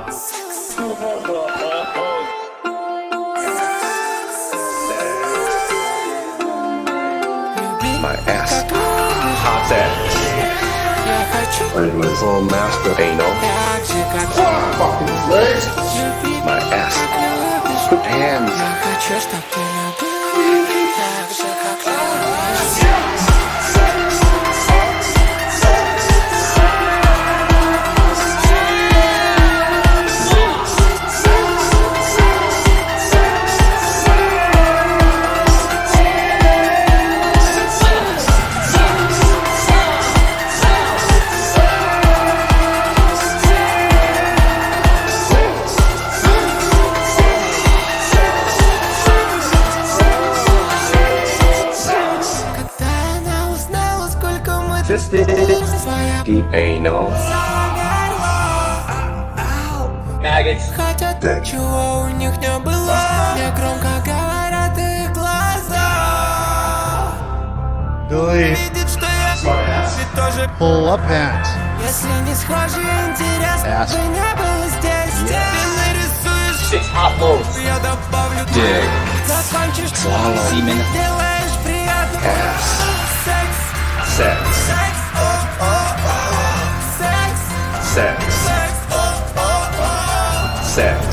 My ass. Hot ass. Oh, master anal. Fucking legs. My ass. Put hands. Deep anal. Maggots. Хотят, чего у них не было. Мне громко говорят их глаза. Billy, Видит, что я ведь тоже. pull up pants. Если не схожи, интересно, Ass. бы не было здесь. Ты нарисуешь, 6 hot loads. я добавлю. Dig. Закончишь, Swallow. Semen. делаешь приятно. Ass. Секс, Sex. секс, секс, Sex. секс. Sex.